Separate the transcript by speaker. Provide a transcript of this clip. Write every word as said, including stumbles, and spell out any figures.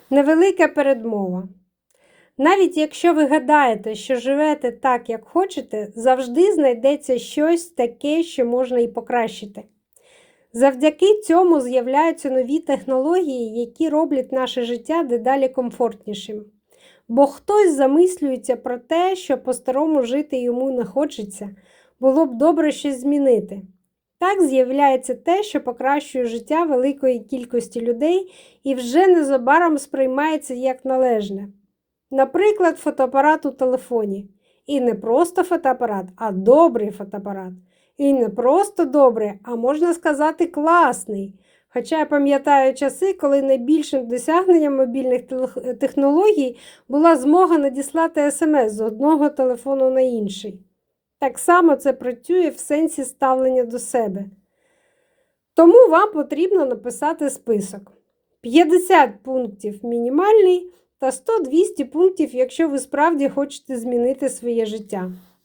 Speaker 1: Невелика передмова. Навіть якщо ви гадаєте, що живете так, як хочете, завжди знайдеться щось таке, що можна і покращити. Завдяки цьому з'являються нові технології, які роблять наше життя дедалі комфортнішим. Бо хтось замислюється про те, що по-старому жити йому не хочеться, було б добре щось змінити. Так з'являється те, що покращує життя великої кількості людей і вже незабаром сприймається як належне. Наприклад, фотоапарат у телефоні. І не просто фотоапарат, а добрий фотоапарат. І не просто добрий, а можна сказати класний. Хоча я пам'ятаю часи, коли найбільшим досягненням мобільних технологій була змога надіслати смс з одного телефону на інший. Так само це працює в сенсі ставлення до себе. Тому вам потрібно написати список. п'ятдесят пунктів мінімальний та сто-двісті пунктів, якщо ви справді хочете змінити своє життя.